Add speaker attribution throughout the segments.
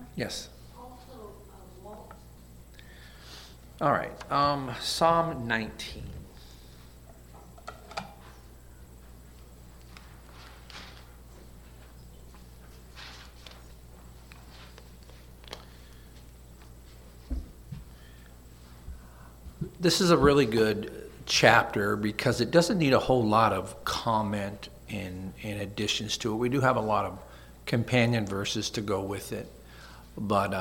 Speaker 1: Yes.
Speaker 2: Also, Walt.
Speaker 1: All right. Psalm 19. This is a really good chapter because it doesn't need a whole lot of comment in additions to it. We do have a lot of companion verses to go with it, but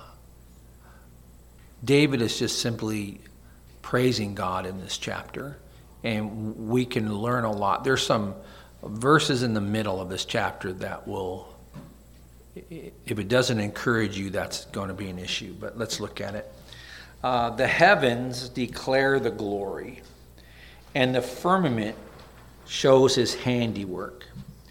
Speaker 1: David is just simply praising God in this chapter, and we can learn a lot. There's some verses in the middle of this chapter that will, if it doesn't encourage you, that's going to be an issue, but let's look at it. The heavens declare the glory, and the firmament shows his handiwork.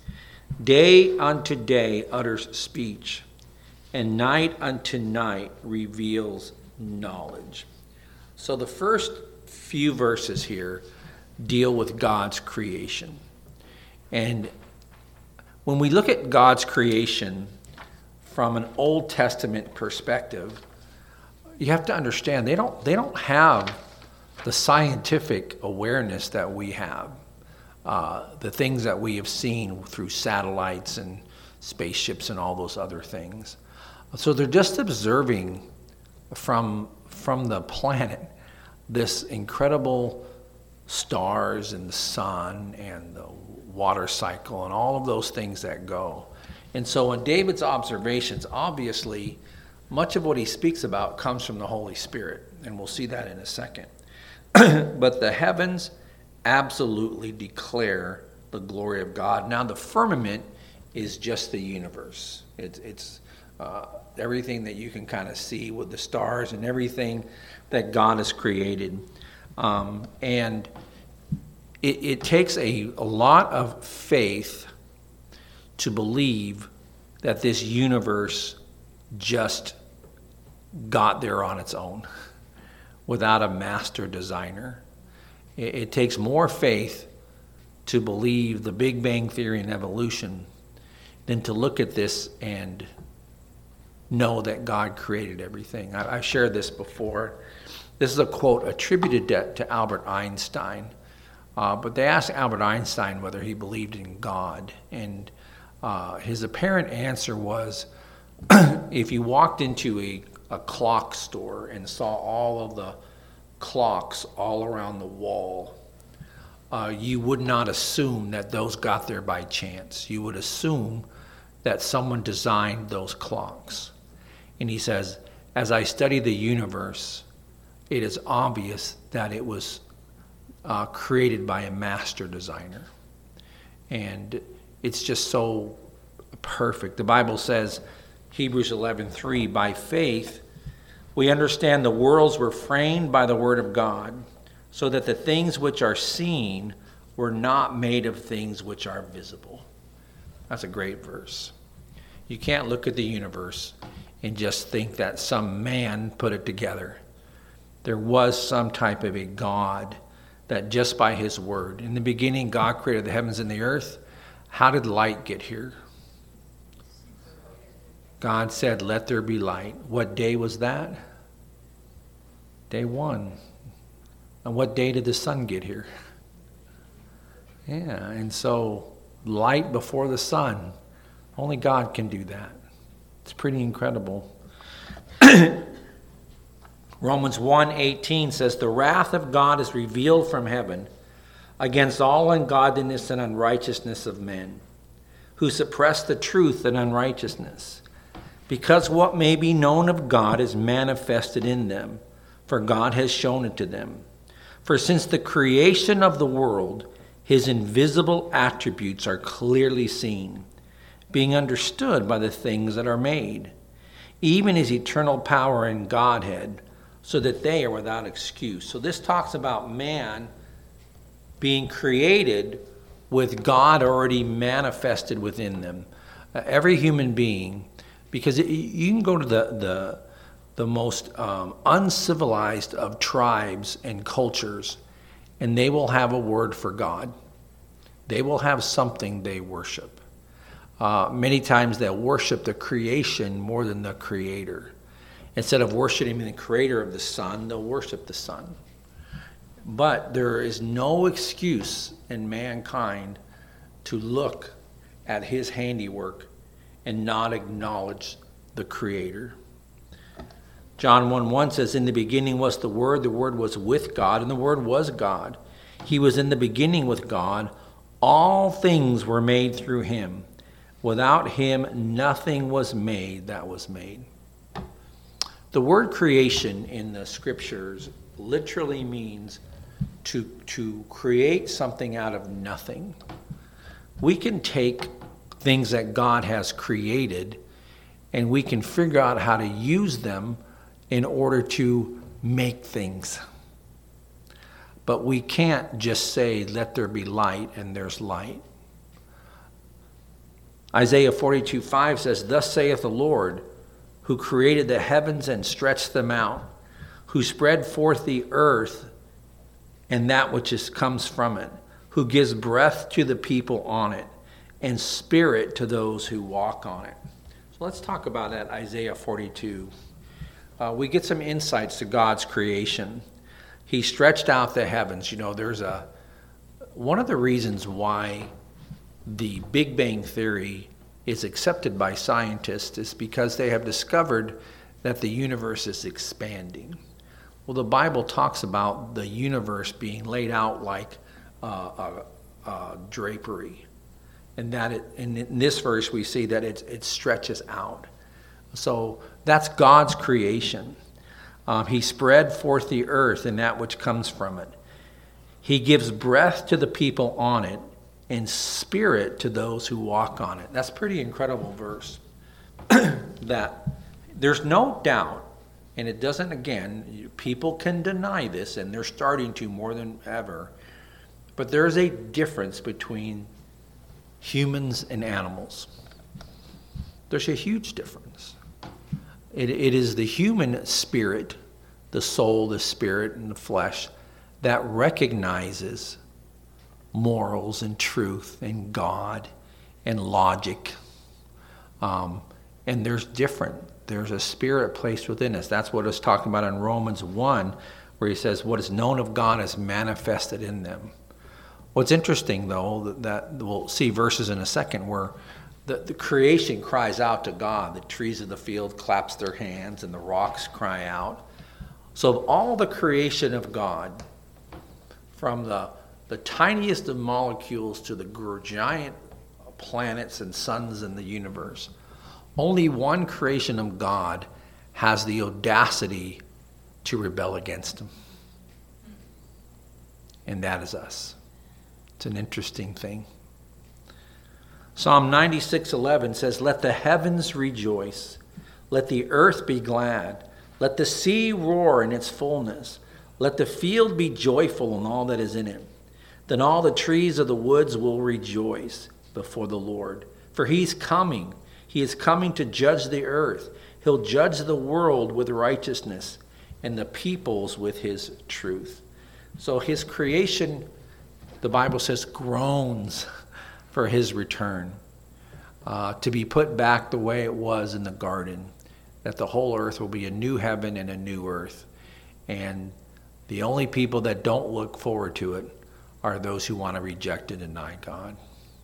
Speaker 1: Day unto day utters speech, and night unto night reveals knowledge. So the first few verses here deal with God's creation. And when we look at God's creation from an Old Testament perspective, you have to understand they don't have the scientific awareness that we have, the things that we have seen through satellites and spaceships and all those other things. So they're just observing from the planet this incredible stars and the sun and the water cycle and all of those things that go. And so in David's observations, obviously, much of what he speaks about comes from the Holy Spirit, and we'll see that in a second. But the heavens absolutely declare the glory of God. Now, the firmament is just the universe. It's everything that you can kind of see with the stars and everything that God has created. And it takes a lot of faith to believe that this universe just got there on its own without a master designer. It takes more faith to believe the Big Bang Theory and evolution than to look at this and know that God created everything. I've shared this before. This is a quote attributed to Albert Einstein. But they asked Albert Einstein whether he believed in God. And his apparent answer was, if you walked into a clock store and saw all of the clocks all around the wall, you would not assume that those got there by chance. You would assume that someone designed those clocks. And he says, as I study the universe, it is obvious that it was created by a master designer. And it's just so perfect. The Bible says, Hebrews 11:3, by faith we understand the worlds were framed by the word of God, so that the things which are seen were not made of things which are visible. That's a great verse. You can't look at the universe and just think that some man put it together. There was some type of a God that just by his word. In the beginning, God created the heavens and the earth. How did light get here? God said, let there be light. What day was that? Day one. And what day did the sun get here? Yeah, and so light before the sun. Only God can do that. It's pretty incredible. Romans 1:18 says, the wrath of God is revealed from heaven against all ungodliness and unrighteousness of men, who suppress the truth in unrighteousness, because what may be known of God is manifested in them, for God has shown it to them. For since the creation of the world, his invisible attributes are clearly seen, being understood by the things that are made, even his eternal power and Godhead, so that they are without excuse. So this talks about man being created with God already manifested within them. Every human being, because you can go to the most uncivilized of tribes and cultures, and they will have a word for God. They will have something they worship. Many times they'll worship the creation more than the creator. Instead of worshiping the creator of the sun, they'll worship the sun. But there is no excuse in mankind to look at his handiwork and not acknowledge the creator. John 1:1 says, "In the beginning was the Word was with God, and the Word was God. He was in the beginning with God. All things were made through him. Without him, nothing was made that was made." The word creation in the scriptures literally means to create something out of nothing. We can take things that God has created and we can figure out how to use them in order to make things. But we can't just say, "Let there be light," and there's light. Isaiah 42:5 says, "Thus saith the Lord, who created the heavens and stretched them out, who spread forth the earth and that which comes from it, who gives breath to the people on it, and spirit to those who walk on it." So let's talk about that, Isaiah 42. We get some insights to God's creation. He stretched out the heavens. You know, one of the reasons why the Big Bang Theory is accepted by scientists is because they have discovered that the universe is expanding. Well, the Bible talks about the universe being laid out like drapery, and in this verse we see that it stretches out. So that's God's creation. He spread forth the earth and that which comes from it. He gives breath to the people on it and spirit to those who walk on it. That's a pretty incredible verse. That there's no doubt, and it doesn't, again, people can deny this, and they're starting to more than ever, but there's a difference between humans and animals. There's a huge difference. It is the human spirit, the soul, the spirit, and the flesh that recognizes morals and truth and God and logic. And there's a spirit placed within us. That's what it's talking about in Romans 1, where he says, what is known of God is manifested in them. What's interesting, though, that we'll see verses in a second where the creation cries out to God. The trees of the field claps their hands and the rocks cry out. So of all the creation of God, from the tiniest of molecules to the giant planets and suns in the universe, only one creation of God has the audacity to rebel against him. And that is us. It's an interesting thing. Psalm 96:11 says, "Let the heavens rejoice. Let the earth be glad. Let the sea roar in its fullness. Let the field be joyful and all that is in it. Then all the trees of the woods will rejoice before the Lord. For he's coming. He is coming to judge the earth. He'll judge the world with righteousness and the peoples with his truth." So his creation, the Bible says, groans for his return, to be put back the way it was in the garden, that the whole earth will be a new heaven and a new earth. And the only people that don't look forward to it are those who want to reject and deny God.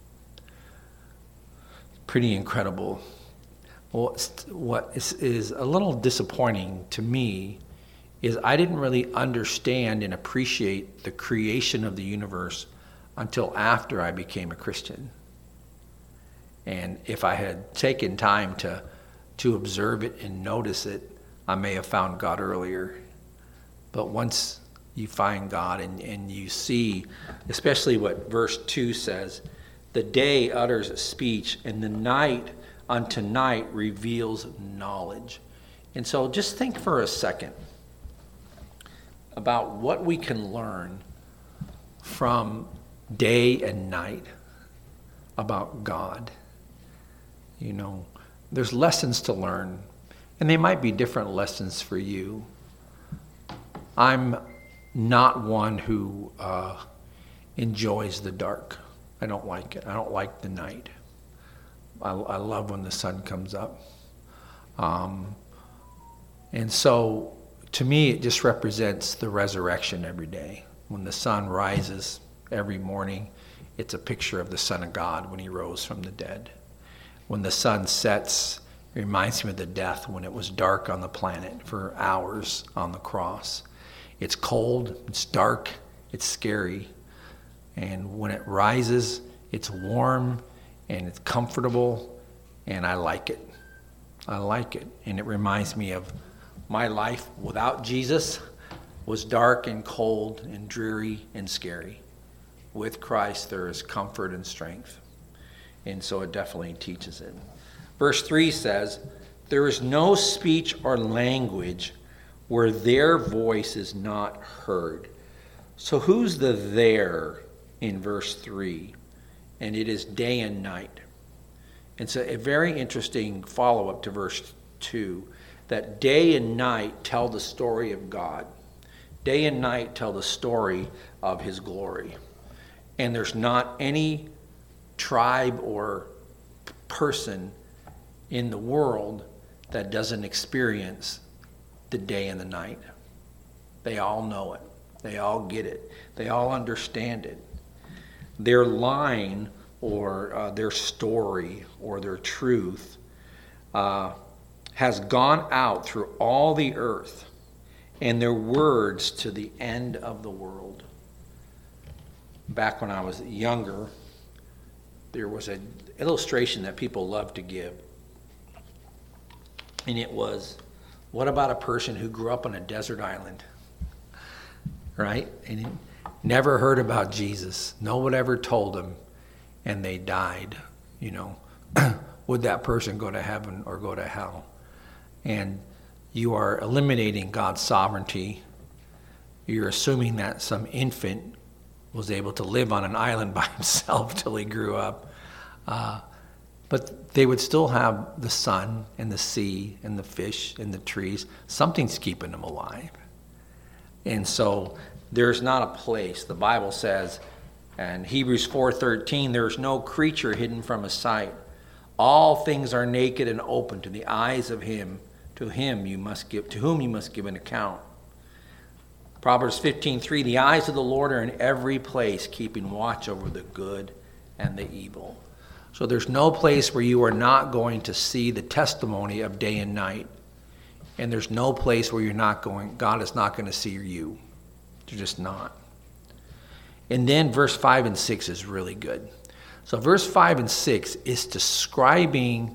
Speaker 1: Pretty incredible. Well, what is a little disappointing to me is I didn't really understand and appreciate the creation of the universe until after I became a Christian. And if I had taken time to observe it and notice it, I may have found God earlier. But once you find God and you see, especially what verse 2 says, "The day utters speech, and the night unto night reveals knowledge." And so just think for a second about what we can learn from day and night about God. You know, there's lessons to learn, and they might be different lessons for you. I'm not one who enjoys the dark. I don't like it. I don't like the night. I love when the sun comes up. And so, to me, it just represents the resurrection every day. When the sun rises every morning, it's a picture of the Son of God when he rose from the dead. When the sun sets, it reminds me of the death when it was dark on the planet for hours on the cross. It's cold, it's dark, it's scary. And when it rises, it's warm and it's comfortable, and I like it. I like it. And it reminds me of my life without Jesus was dark and cold and dreary and scary. With Christ, there is comfort and strength. And so it definitely teaches it. Verse 3 says, there is no speech or language where their voice is not heard. So who's the there in verse 3? And it is day and night. It's a very interesting follow-up to verse 2, that day and night tell the story of God. Day and night tell the story of his glory. And there's not any tribe or person in the world that doesn't experience the day and the night. They all know it. They all get it. They all understand it. Their line or their story or their truth has gone out through all the earth, and their words to the end of the world. Back when I was younger, there was an illustration that people loved to give. And it was, what about a person who grew up on a desert island? Right? And he never heard about Jesus. No one ever told him, and they died. Would that person go to heaven or go to hell? And you are eliminating God's sovereignty. You're assuming that some infant was able to live on an island by himself till he grew up. But they would still have the sun and the sea and the fish and the trees. Something's keeping them alive. And so there's not a place. The Bible says, and Hebrews 4:13, there is no creature hidden from his sight. All things are naked and open to the eyes of him, to whom you must give an account. Proverbs 15:3, the eyes of the Lord are in every place, keeping watch over the good and the evil. So there's no place where you are not going to see the testimony of day and night. And there's no place where God is not going to see you. They're just not. And then verse 5 and 6 is really good. So verse 5 and 6 is describing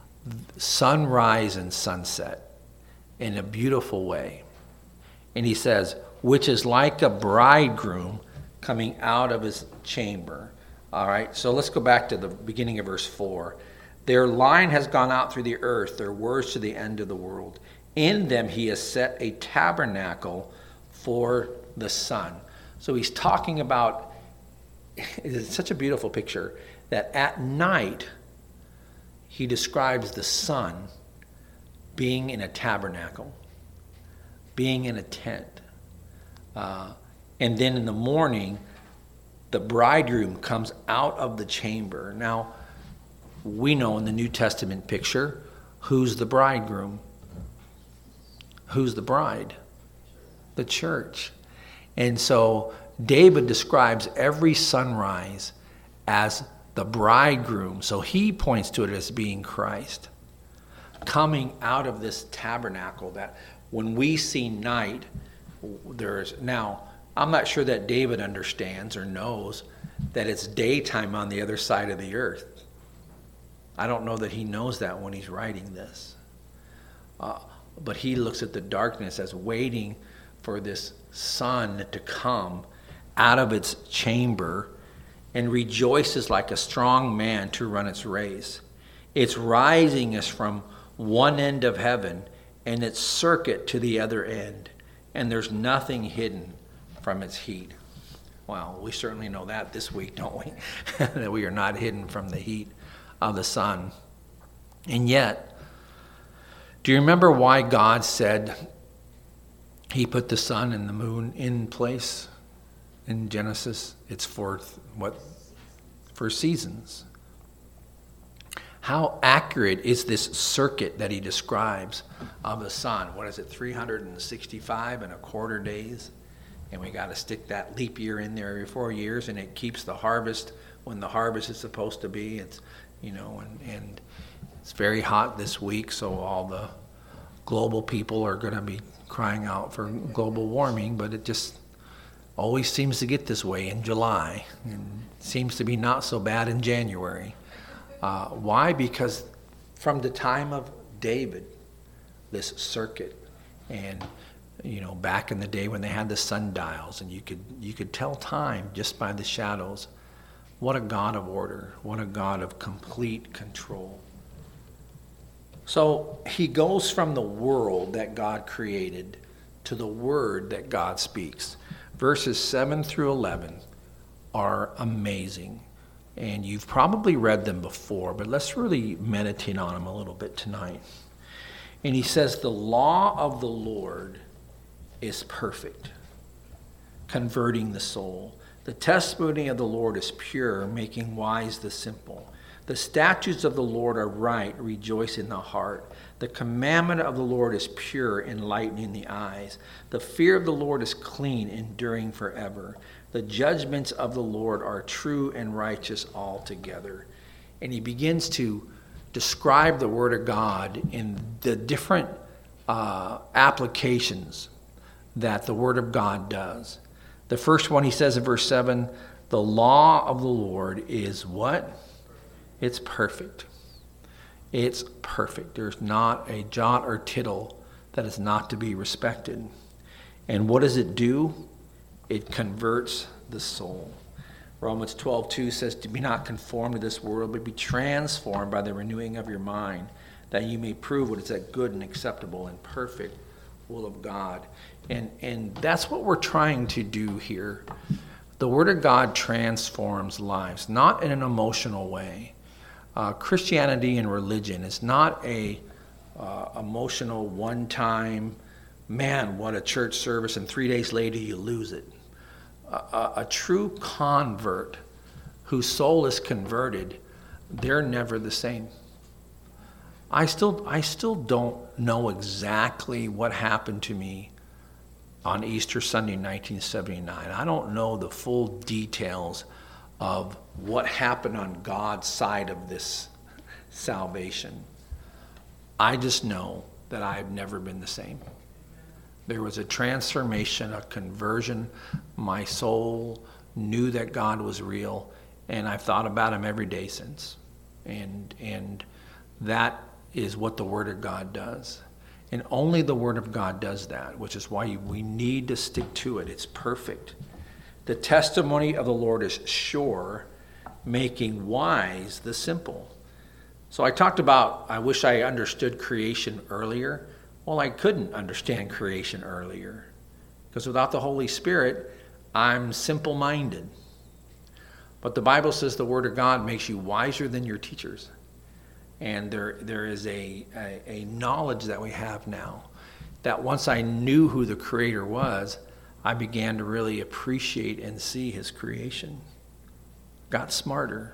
Speaker 1: sunrise and sunset in a beautiful way. And he says, which is like a bridegroom coming out of his chamber. All right, so let's go back to the beginning of verse 4. Their line has gone out through the earth, their words to the end of the world. In them he has set a tabernacle for the sun. So he's talking about, it's such a beautiful picture, that at night he describes the sun being in a tabernacle, being in a tent. And then in the morning, the bridegroom comes out of the chamber. Now, we know in the New Testament picture, who's the bridegroom? Who's the bride? The church. And so David describes every sunrise as the bridegroom. So he points to it as being Christ. Coming out of this tabernacle, that when we see night, now, I'm not sure that David understands or knows that it's daytime on the other side of the earth. I don't know that he knows that when he's writing this. But he looks at the darkness as waiting for this sun to come out of its chamber and rejoices like a strong man to run its race. Its rising is from one end of heaven and its circuit to the other end, and there's nothing hidden from its heat. Well, we certainly know that this week, don't we? That we are not hidden from the heat of the sun. And yet, do you remember why God said he put the sun and the moon in place in Genesis? It's for seasons. how accurate is this circuit that he describes of the sun? What is it, 365 and a quarter days? And we got to stick that leap year in there every 4 years, and it keeps the harvest when the harvest is supposed to be. It's, and it's very hot this week, so all the global people are going to be crying out for global warming, but it just always seems to get this way in July, and seems to be not so bad in January. Why? Because from the time of David, this circuit, and back in the day when they had the sundials, and you could tell time just by the shadows. What a God of order! What a God of complete control! So he goes from the world that God created to the word that God speaks. Verses 7 through 11 are amazing. And you've probably read them before, but let's really meditate on them a little bit tonight. And he says, the law of the Lord is perfect, converting the soul. The testimony of the Lord is pure, making wise the simple. The statutes of the Lord are right, rejoice in the heart. The commandment of the Lord is pure, enlightening the eyes. The fear of the Lord is clean, enduring forever. The judgments of the Lord are true and righteous altogether. And he begins to describe the Word of God in the different applications that the Word of God does. The first one he says in verse 7, the law of the Lord is what? It's perfect. It's perfect. There's not a jot or tittle that is not to be respected. And what does it do? It converts the soul. Romans 12:2 says, to be not conformed to this world, but be transformed by the renewing of your mind, that you may prove what is that good and acceptable and perfect will of God. And that's what we're trying to do here. The Word of God transforms lives, not in an emotional way. Christianity and religion is not a emotional one-time, man, what a church service, and 3 days later you lose it. A true convert whose soul is converted, they're never the same. I still don't know exactly what happened to me on Easter Sunday 1979. I don't know the full details of what happened on God's side of this salvation. I just know that I've never been the same. There was a transformation, a conversion. My soul knew that God was real, and I've thought about him every day since. And that is what the Word of God does. And only the Word of God does that, which is why we need to stick to it. It's perfect. The testimony of the Lord is sure, making wise the simple. So I talked about, I wish I understood creation earlier. Well, I couldn't understand creation earlier, because without the Holy Spirit, I'm simple-minded. But the Bible says the Word of God makes you wiser than your teachers. And there is a knowledge that we have now that once I knew who the Creator was, I began to really appreciate and see his creation. Got smarter.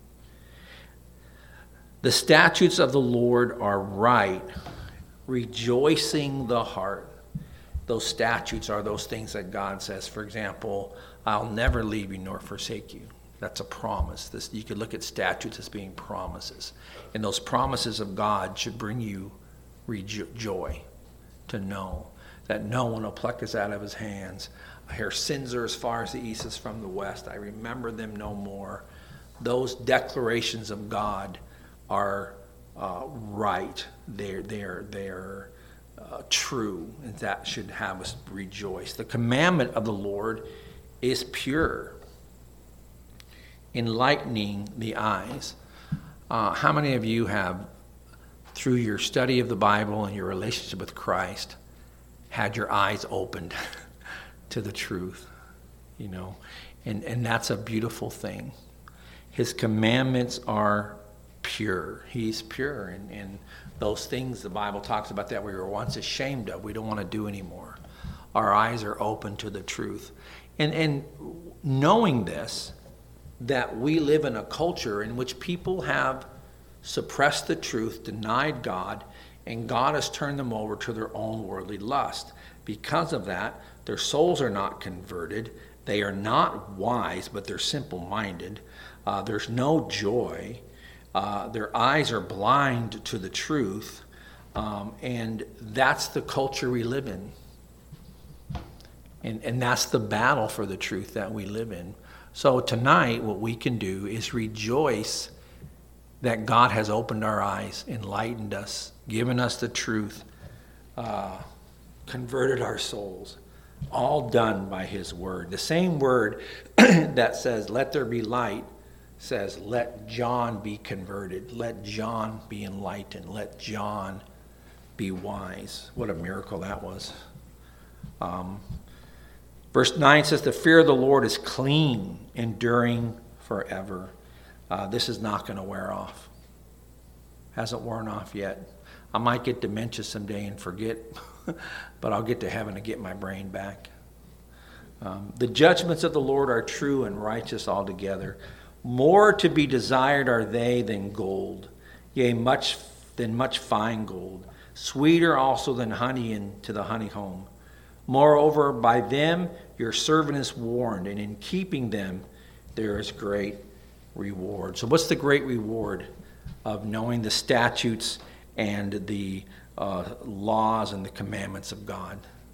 Speaker 1: The statutes of the Lord are right, rejoicing the heart. Those statutes are those things that God says. For example, I'll never leave you nor forsake you. That's a promise. You could look at statutes as being promises. And those promises of God should bring you joy to know that no one will pluck us out of his hands. Our sins are as far as the east is from the west. I remember them no more. Those declarations of God are right. They're true, and that should have us rejoice. The commandment of the Lord is pure, enlightening the eyes. How many of you have, through your study of the Bible and your relationship with Christ, had your eyes opened to the truth? And that's a beautiful thing. His commandments are pure. He's pure. And those things the Bible talks about that we were once ashamed of, we don't want to do anymore. Our eyes are open to the truth. And knowing this, that we live in a culture in which people have suppressed the truth, denied God, and God has turned them over to their own worldly lust. Because of that, their souls are not converted. They are not wise, but they're simple-minded. There's no joy. Their eyes are blind to the truth. And that's the culture we live in. And that's the battle for the truth that we live in. So tonight, what we can do is rejoice that God has opened our eyes, enlightened us, given us the truth, converted our souls, all done by his word. The same word that says, let there be light, says, let John be converted. Let John be enlightened. Let John be wise. What a miracle that was. Verse 9 says, the fear of the Lord is clean, enduring forever. This is not going to wear off. Hasn't worn off yet. I might get dementia someday and forget, but I'll get to heaven and get my brain back. The judgments of the Lord are true and righteous altogether. More to be desired are they than gold, yea, much fine gold. Sweeter also than honey into the honeycomb. Moreover, by them your servant is warned, and in keeping them there is great reward. So what's the great reward of knowing the statutes and the laws and the commandments of God?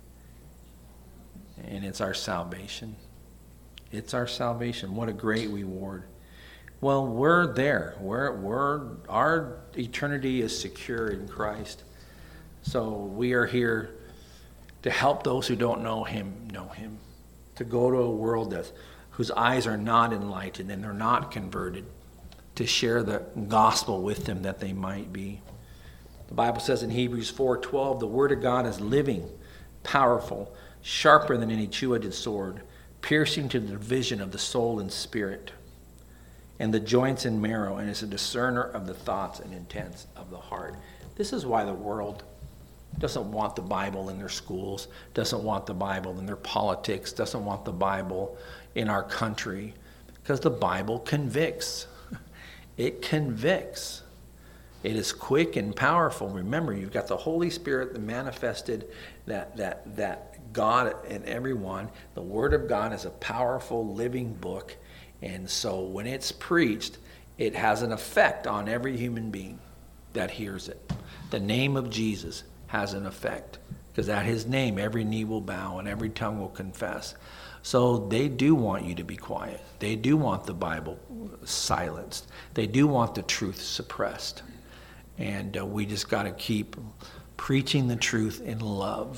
Speaker 1: And it's our salvation. It's our salvation. What a great reward. Well, we're there. Our eternity is secure in Christ. So we are here to help those who don't know him, to go to a world whose eyes are not enlightened and they're not converted, to share the gospel with them that they might be. The Bible says in Hebrews 4:12, the word of God is living, powerful, sharper than any two-edged sword, piercing to the division of the soul and spirit, and the joints and marrow, and is a discerner of the thoughts and intents of the heart. This is why the world doesn't want the Bible in their schools, doesn't want the Bible in their politics, doesn't want the Bible in our country, because the Bible convicts. It convicts. It is quick and powerful. Remember, you've got the Holy Spirit that manifested that God in everyone. The Word of God is a powerful, living book, and so when it's preached, it has an effect on every human being that hears it. The name of Jesus has an effect, because at his name every knee will bow and every tongue will confess. So they do want you to be quiet. They do want the Bible silenced. They do want the truth suppressed. And we just got to keep preaching the truth in love.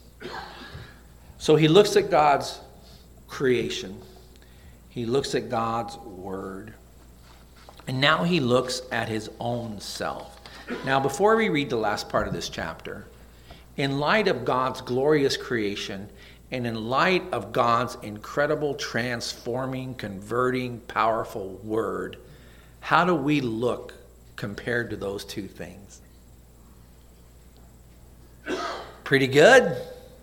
Speaker 1: So he looks at God's creation. He looks at God's word. And now he looks at his own self. Now, before we read the last part of this chapter, in light of God's glorious creation and in light of God's incredible, transforming, converting, powerful word, how do we look compared to those two things? Pretty good.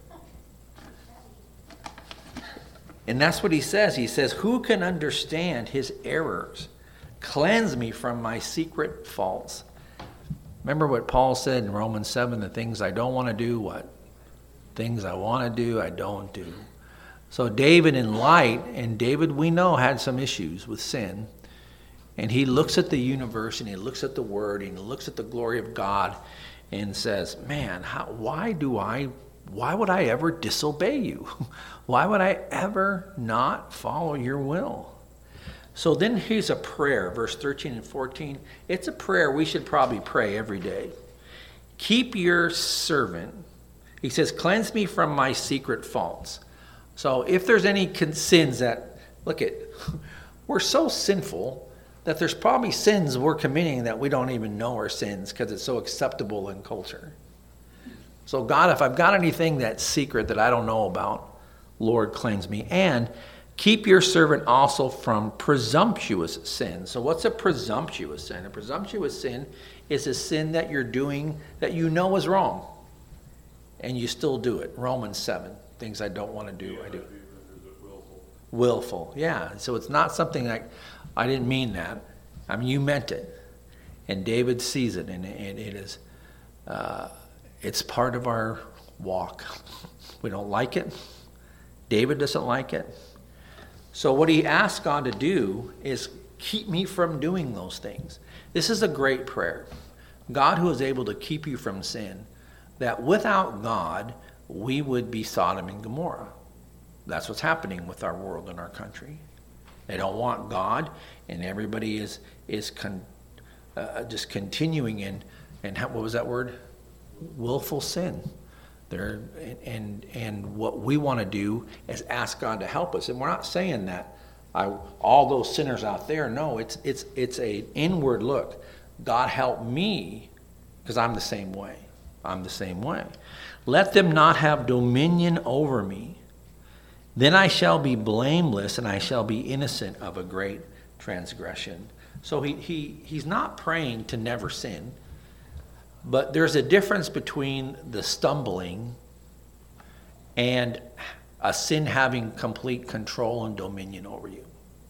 Speaker 1: And that's what he says. He says, who can understand his errors? Cleanse me from my secret faults. Remember what Paul said in Romans 7, the things I don't want to do, what? Things I want to do, I don't do. So David David we know had some issues with sin. And he looks at the universe and he looks at the word and he looks at the glory of God and says, man, why would I ever disobey you? Why would I ever not follow your will? So then here's a prayer, verse 13 and 14. It's a prayer we should probably pray every day. Keep your servant. He says, cleanse me from my secret faults. So if there's any sins that, we're so sinful that there's probably sins we're committing that we don't even know are sins because it's so acceptable in culture. So God, if I've got anything that's secret that I don't know about, Lord, cleanse me. And keep your servant also from presumptuous sin. So what's a presumptuous sin? A presumptuous sin is a sin that you're doing that you know is wrong, and you still do it. Romans 7, things I don't want to do, I do. Willful, yeah. So it's not something like, I didn't mean that. I mean, you meant it. And David sees it, and it is, it's part of our walk. We don't like it. David doesn't like it. So what he asks God to do is keep me from doing those things. This is a great prayer. God who is able to keep you from sin, that without God, we would be Sodom and Gomorrah. That's what's happening with our world and our country. They don't want God, and everybody is just continuing in what was that word? Willful sin. And what we want to do is ask God to help us. And we're not saying that all those sinners out there. No, it's an inward look. God help me, because I'm the same way. I'm the same way. Let them not have dominion over me. Then I shall be blameless, and I shall be innocent of a great transgression. So he's not praying to never sin. But there's a difference between the stumbling and a sin having complete control and dominion over you.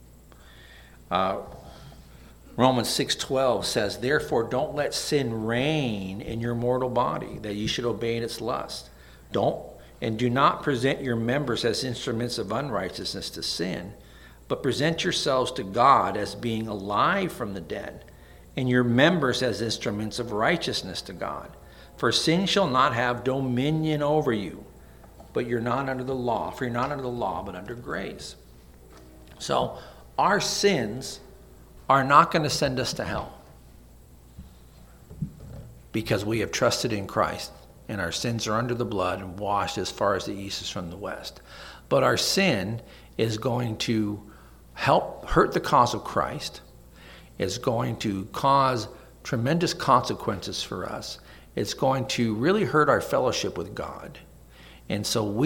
Speaker 1: Romans 6:12 says, therefore don't let sin reign in your mortal body, that you should obey in its lust. Do not present your members as instruments of unrighteousness to sin, but present yourselves to God as being alive from the dead, and your members as instruments of righteousness to God. For sin shall not have dominion over you, but you're not under the law. For you're not under the law, but under grace. So our sins are not going to send us to hell, because we have trusted in Christ, and our sins are under the blood and washed as far as the east is from the west. But our sin is going to hurt the cause of Christ. Is going to cause tremendous consequences for us. It's going to really hurt our fellowship with God. And so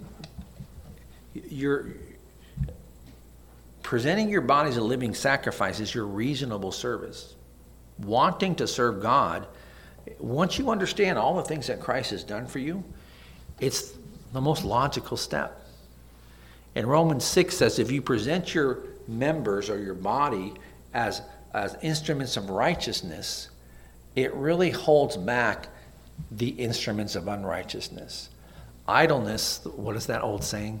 Speaker 1: you're presenting your body as a living sacrifice is your reasonable service. Wanting to serve God, once you understand all the things that Christ has done for you, it's the most logical step. And Romans 6 says if you present your members or your body as instruments of righteousness, it really holds back the instruments of unrighteousness. Idleness, what is that old saying?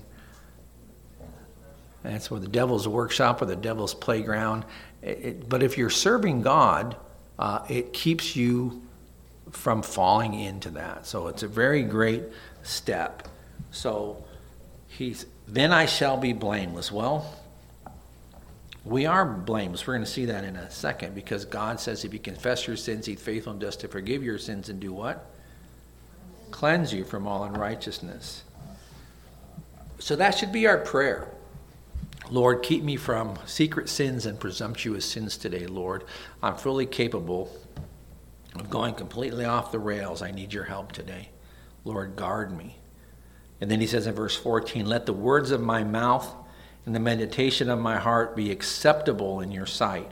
Speaker 1: That's where the devil's workshop or the devil's playground. But if you're serving God, it keeps you from falling into that. So it's a very great step. So then I shall be blameless. Well, we are blameless. We're going to see that in a second, because God says if you confess your sins, he's faithful and just to forgive your sins and do what? Cleanse you from all unrighteousness. So that should be our prayer. Lord, keep me from secret sins and presumptuous sins today, Lord. I'm fully capable of going completely off the rails. I need your help today. Lord, guard me. And then he says in verse 14, let the words of my mouth and the meditation of my heart be acceptable in your sight,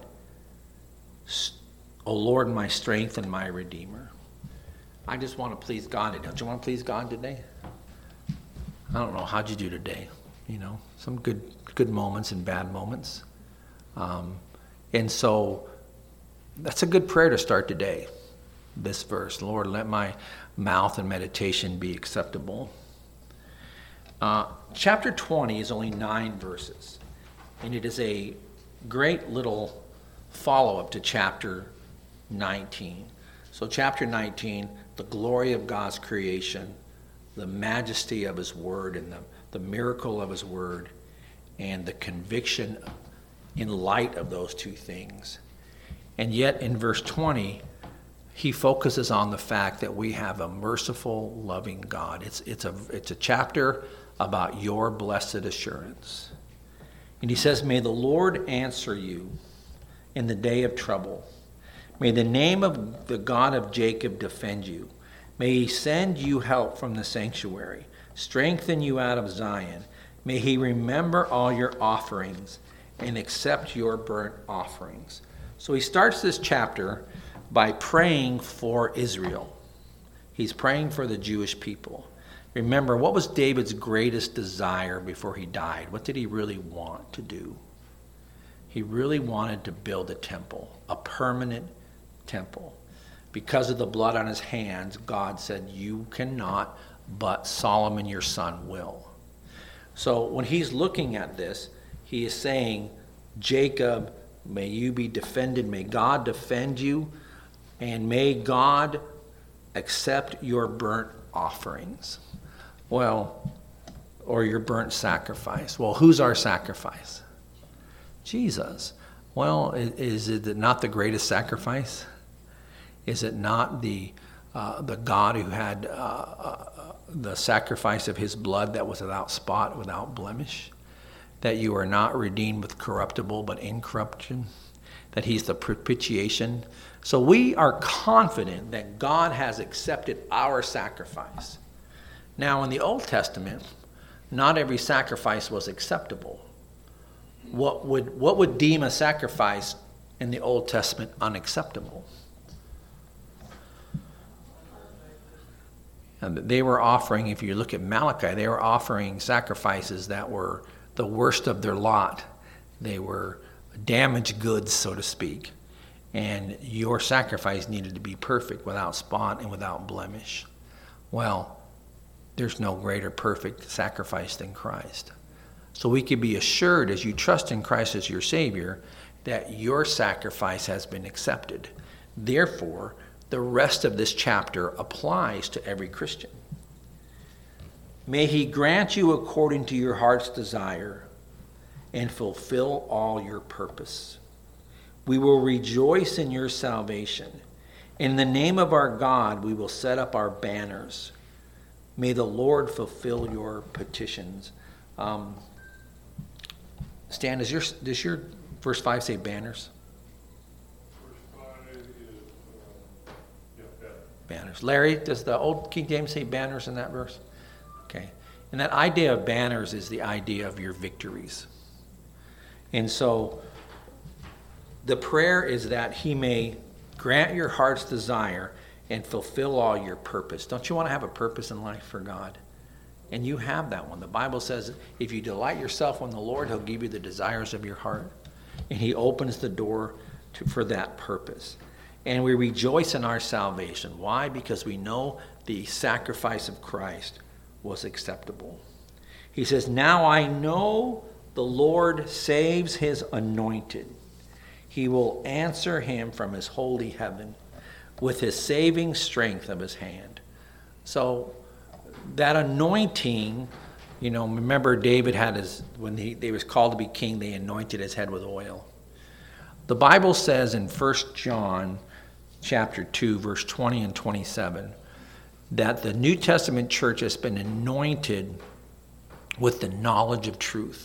Speaker 1: O Lord, my strength and my Redeemer. I just want to please God today. Don't you want to please God today? I don't know. How'd you do today? Some good moments and bad moments. And so that's a good prayer to start today. This verse, Lord, let my mouth and meditation be acceptable. Chapter 20 is only 9 verses, and it is a great little follow-up to chapter 19. So chapter 19, the glory of God's creation, the majesty of his word, and the miracle of his word, and the conviction in light of those two things. And yet in verse 20, he focuses on the fact that we have a merciful, loving God. It's a chapter about your blessed assurance. And he says, may the Lord answer you in the day of trouble. May the name of the God of Jacob defend you. May he send you help from the sanctuary, strengthen you out of Zion. May he remember all your offerings and accept your burnt offerings. So he starts this chapter by praying for Israel. He's praying for the Jewish people. Remember, what was David's greatest desire before he died? What did he really want to do? He really wanted to build a temple, a permanent temple. Because of the blood on his hands, God said, you cannot, but Solomon your son will. So when he's looking at this, he is saying, Jacob, may you be defended, may God defend you, and may God accept your burnt offerings. Well, or your burnt sacrifice. Well, who's our sacrifice? Jesus. Well, is it not the greatest sacrifice? Is it not the God who had the sacrifice of his blood that was without spot, without blemish? That you are not redeemed with corruptible, but incorruption? That he's the propitiation? So we are confident that God has accepted our sacrifice. Now, in the Old Testament, not every sacrifice was acceptable. What would deem a sacrifice in the Old Testament unacceptable? And they were offering, if you look at Malachi, they were offering sacrifices that were the worst of their lot. They were damaged goods, so to speak. And your sacrifice needed to be perfect, without spot and without blemish. Well, there's no greater perfect sacrifice than Christ. So we can be assured, as you trust in Christ as your Savior, that your sacrifice has been accepted. Therefore, the rest of this chapter applies to every Christian. May he grant you according to your heart's desire and fulfill all your purpose. We will rejoice in your salvation. In the name of our God, we will set up our banners. May the Lord fulfill your petitions. Stan, does your verse 5 say banners?
Speaker 3: Verse 5 is,
Speaker 1: Banners. Larry, does the old King James say banners in that verse? Okay. And that idea of banners is the idea of your victories. And so the prayer is that he may grant your heart's desire and fulfill all your purpose. Don't you want to have a purpose in life for God? And you have that one. The Bible says if you delight yourself in the Lord, he'll give you the desires of your heart. And he opens the door for that purpose. And we rejoice in our salvation. Why? Because we know the sacrifice of Christ was acceptable. He says, now I know the Lord saves his anointed. He will answer him from his holy heaven with his saving strength of his hand. So that anointing, remember David had when he was called to be king, they anointed his head with oil. The Bible says in 1 John chapter 2, verse 20 and 27, that the New Testament church has been anointed with the knowledge of truth.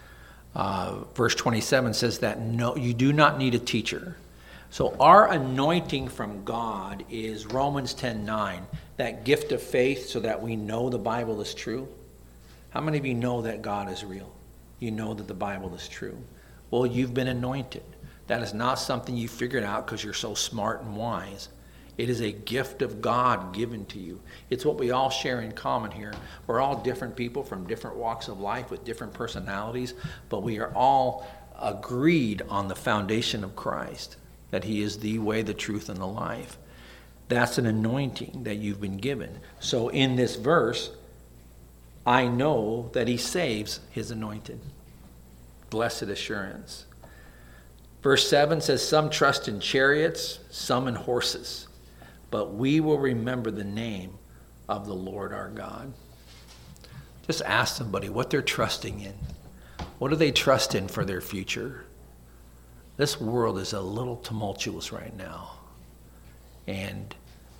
Speaker 1: Verse 27 says that no, you do not need a teacher. So our anointing from God is Romans 10:9, that gift of faith so that we know the Bible is true. How many of you know that God is real? You know that the Bible is true. Well, you've been anointed. That is not something you figured out because you're so smart and wise. It is a gift of God given to you. It's what we all share in common here. We're all different people from different walks of life with different personalities, but we are all agreed on the foundation of Christ, that he is the way, the truth, and the life. That's an anointing that you've been given. So in this verse, I know that he saves his anointed. Blessed assurance. Verse 7 says, some trust in chariots, some in horses, but we will remember the name of the Lord our God. Just ask somebody what they're trusting in. What do they trust in for their future? This world is a little tumultuous right now. And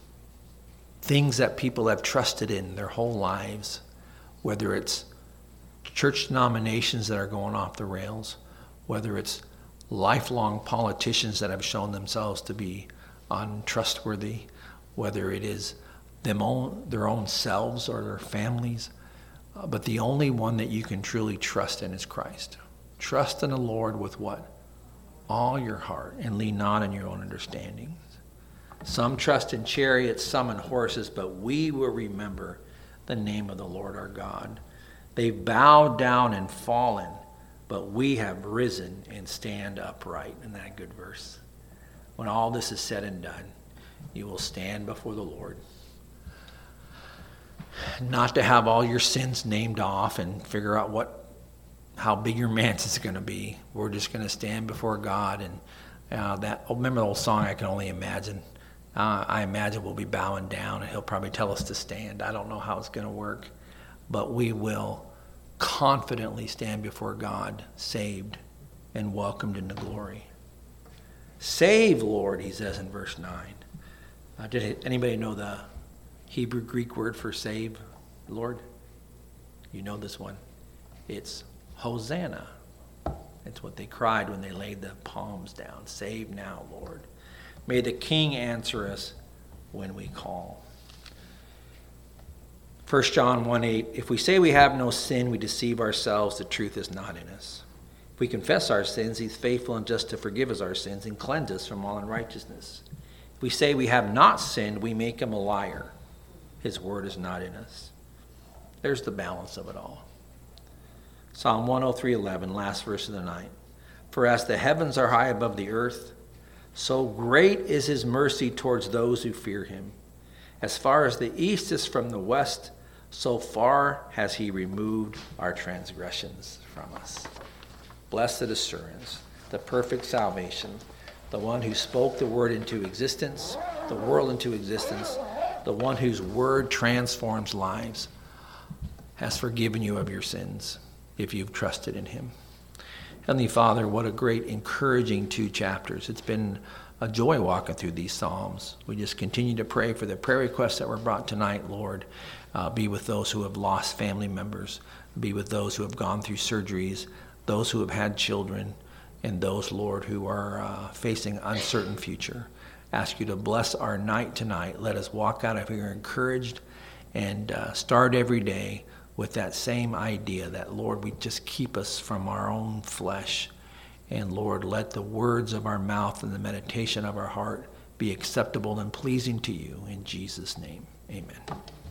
Speaker 1: things that people have trusted in their whole lives, whether it's church denominations that are going off the rails, whether it's lifelong politicians that have shown themselves to be untrustworthy, whether it is their own selves or their families. But the only one that you can truly trust in is Christ. Trust in the Lord with what? All your heart, and lean not on your own understanding. Some trust in chariots, some in horses, but we will remember the name of the Lord our God. They've bowed down and fallen, but we have risen and stand upright. Isn't that a good verse? when all this is said and done, you will stand before the Lord. Not to have all your sins named off and figure out how big your mansion is going to be. We're just going to stand before God. And remember the old song, I Can Only Imagine? I imagine we'll be bowing down, and he'll probably tell us to stand. I don't know how it's going to work, but we will confidently stand before God, saved and welcomed into glory. Save, Lord, he says in verse 9. Did anybody know the Hebrew Greek word for save, Lord? You know this one. It's Hosanna. It's what they cried when they laid the palms down. Save now, Lord. May the King answer us when we call. 1 John 1:8, if we say we have no sin, we deceive ourselves, the truth is not in us. If we confess our sins, he's faithful and just to forgive us our sins and cleanse us from all unrighteousness. If we say we have not sinned, we make him a liar. His word is not in us. There's the balance of it all. Psalm 103:11, last verse of the night. For as the heavens are high above the earth, so great is his mercy towards those who fear him. As far as the east is from the west, so far has he removed our transgressions from us. Blessed assurance, the perfect salvation, the one who spoke the word into existence, the world into existence, the one whose word transforms lives, has forgiven you of your sins if you've trusted in him. Heavenly Father, what a great encouraging 2 chapters. It's been a joy walking through these Psalms. We just continue to pray for the prayer requests that were brought tonight, Lord. Be with those who have lost family members. Be with those who have gone through surgeries, those who have had children, and those, Lord, who are facing uncertain future. Ask you to bless our night tonight. Let us walk out of here encouraged and start every day with that same idea that, Lord, we just keep us from our own flesh. And, Lord, let the words of our mouth and the meditation of our heart be acceptable and pleasing to you. In Jesus' name, amen.